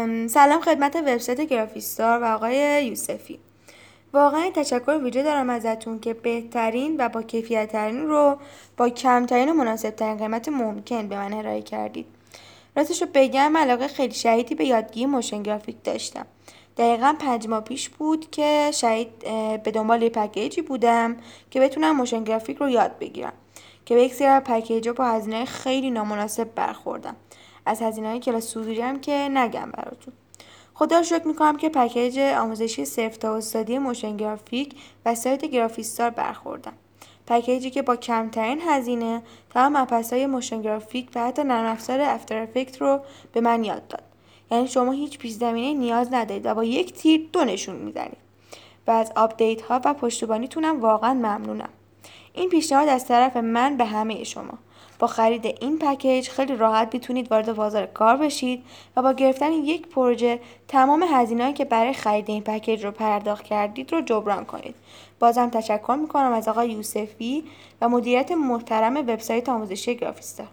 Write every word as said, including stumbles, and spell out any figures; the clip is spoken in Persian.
سلام خدمت وبسایت گرافیستار و آقای یوسفی. واقعا تشکر ویژه دارم ازتون که بهترین و با کیفیت ترین رو با کمترین و مناسب ترین قیمت ممکن به من ارائه کردید. راستش رو بگم علاقه خیلی شدیدی به یادگیری موشن گرافیک داشتم. دقیقا پنج ماه پیش بود که شدید به دنبال یه پکیجی بودم که بتونم موشن گرافیک رو یاد بگیرم که به یک سری پکیج‌ها با هزینه خیلی نامناسب برخوردم. از هزینه‌های کلاس حضوری هم که نگم براتون. خدا رو شکر میکنم که پکیج آموزشی صفر تا استادی موشن گرافیک و سایت گرافیستار برخوردم. پکیجی که با کمترین هزینه تمام مبحث‌های موشن گرافیک و حتی نرم افزار افتر افکت رو به من یاد داد. یعنی شما هیچ پیش زمینه نیاز ندارید و با یک تیر دو نشون میزنید. و از آپدیت ها و پشتیبانیتونم واقعا ممنونم. این پیشنهاد از طرف من به همه شما. با خرید این پکیج خیلی راحت میتونید وارد بازار کار بشید و با گرفتن یک پروژه تمام هزینه‌ای که برای خرید این پکیج رو پرداخت کردید رو جبران کنید. بازم تشکر میکنم از آقای یوسفی و مدیریت محترم وبسایت آموزشی گرافیستار.